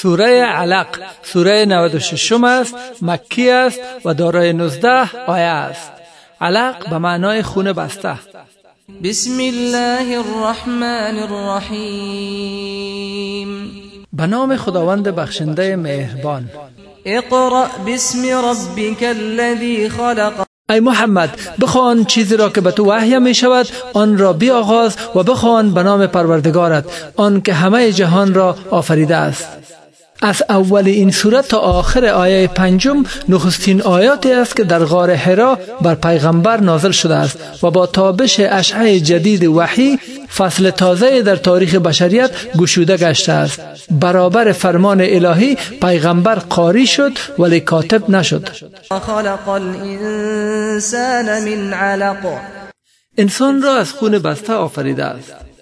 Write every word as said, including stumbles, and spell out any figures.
سوره علق سوره نود و شش است، مکی است و دارای نوزده آیه است. علق به معنای خون بسته. بسم الله الرحمن الرحیم. به نام خداوند بخشنده مهربان. اقرأ باسم ربک الذی خلق. ای محمد بخوان چیزی را که به تو وحی می شود، آن را بیاغاز و بخوان به نام پروردگارت، آن که همه جهان را آفریده است. از اول این سورت تا آخر آیه پنجم نخستین آیاتی است که در غار حرا بر پیغمبر نازل شده است و با تابش اشعه جدید وحی فصل تازه در تاریخ بشریت گشوده گشته است. برابر فرمان الهی پیغمبر قاری شد ولی کاتب نشد. خلق الانسان من علق. انسان را از خون بسته آفریده است.